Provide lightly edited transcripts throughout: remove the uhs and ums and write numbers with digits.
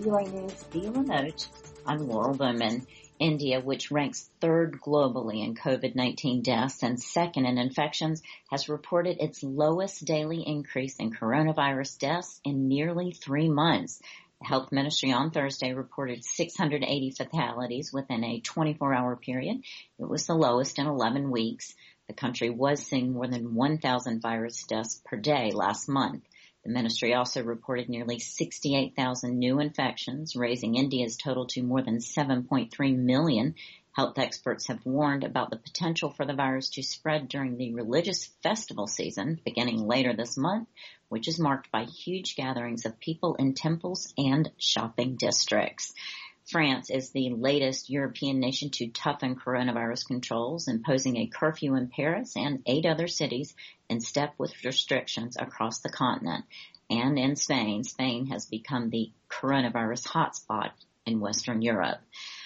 VOA News Via Remote. I'm Laurel Bowman. India, which ranks third globally in COVID-19 deaths and second in infections, has reported its lowest daily increase in coronavirus deaths in nearly 3 months. The Health Ministry on Thursday reported 680 fatalities within a 24-hour period. It was the lowest in 11 weeks. The country was seeing more than 1,000 virus deaths per day last month. The ministry also reported nearly 68,000 new infections, raising India's total to more than 7.3 million. Health experts have warned about the potential for the virus to spread during the religious festival season beginning later this month, which is marked by huge gatherings of people in temples and shopping districts. France is the latest European nation to toughen coronavirus controls, imposing a curfew in Paris and 8 other cities in step with restrictions across the continent. And in Spain, Spain has become the coronavirus hotspot in Western Europe.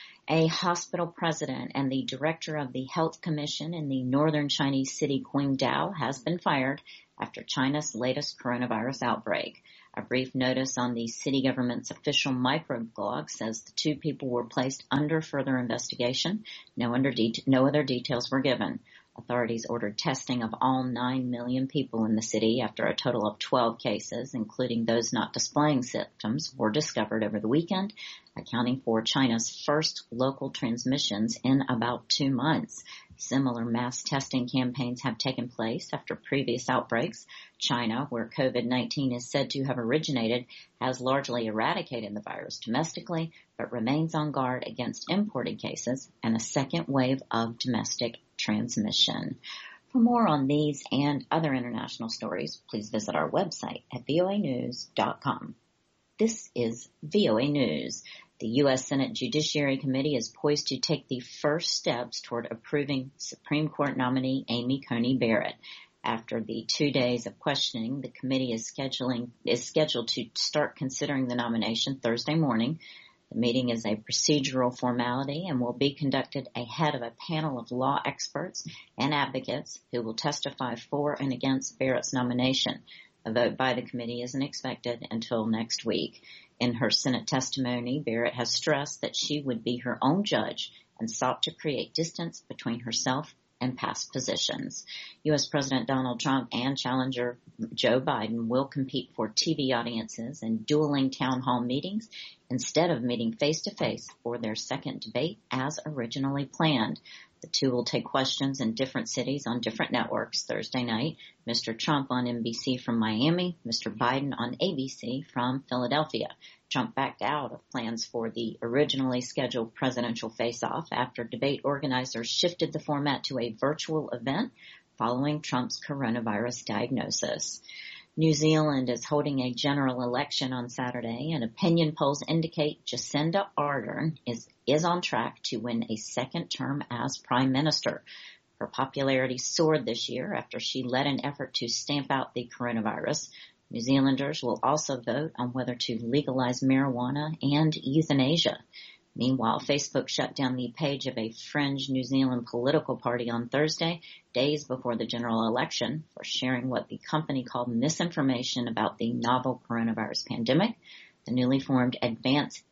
A hospital president and the director of the Health Commission in the northern Chinese city Qingdao has been fired after China's latest coronavirus outbreak. A brief notice on the city government's official microblog says the 2 people were placed under further investigation. No other details were given. Authorities ordered testing of all 9 million people in the city after a total of 12 cases, including those not displaying symptoms, were discovered over the weekend, accounting for China's first local transmissions in about 2 months. Similar mass testing campaigns have taken place after previous outbreaks. China, where COVID-19 is said to have originated, has largely eradicated the virus domestically, but remains on guard against imported cases and a second wave of domestic transmission. For more on these and other international stories, please visit our website at voanews.com. This is VOA News. The U.S. Senate Judiciary Committee is poised to take the first steps toward approving Supreme Court nominee Amy Coney Barrett. After the 2 days of questioning, the committee is scheduled to start considering the nomination Thursday morning. The meeting is a procedural formality and will be conducted ahead of a panel of law experts and advocates who will testify for and against Barrett's nomination. A vote by the committee isn't expected until next week. In her Senate testimony, Barrett has stressed that she would be her own judge and sought to create distance between herself and past positions. U.S. President Donald Trump and challenger Joe Biden will compete for TV audiences and dueling town hall meetings instead of meeting face-to-face for their second debate as originally planned. The two will take questions in different cities on different networks Thursday night. Mr. Trump on NBC from Miami, Mr. Biden on ABC from Philadelphia. Trump backed out of plans for the originally scheduled presidential face-off after debate organizers shifted the format to a virtual event following Trump's coronavirus diagnosis. New Zealand is holding a general election on Saturday, and opinion polls indicate Jacinda Ardern is on track to win a second term as prime minister. Her popularity soared this year after she led an effort to stamp out the coronavirus. New Zealanders will also vote on whether to legalize marijuana and euthanasia. Meanwhile, Facebook shut down the page of a fringe New Zealand political party on Thursday, days before the general election, for sharing what the company called misinformation about the novel coronavirus pandemic. The newly formed Advance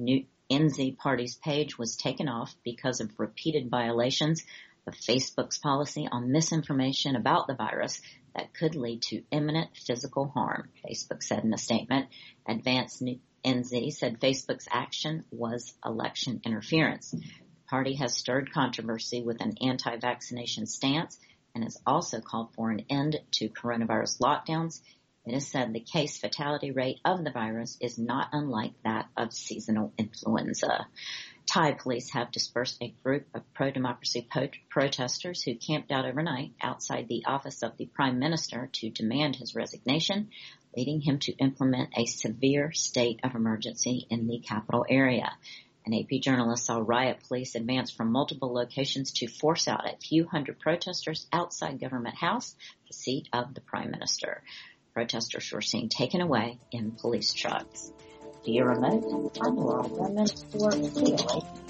NZ Party's page was taken off because of repeated violations of Facebook's policy on misinformation about the virus that could lead to imminent physical harm, Facebook said in a statement. Advance NZ said Facebook's action was election interference. The party has stirred controversy with an anti-vaccination stance and has also called for an end to coronavirus lockdowns. It is said the case fatality rate of the virus is not unlike that of seasonal influenza. Thai police have dispersed a group of pro-democracy protesters who camped out overnight outside the office of the Prime Minister to demand his resignation, leading him to implement a severe state of emergency in the capital area. An AP journalist saw riot police advance from multiple locations to force out a few hundred protesters outside Government House, the seat of the Prime Minister. Protesters were seen taken away in police trucks. Via Remote, I'm Laurel Bowman for VOA.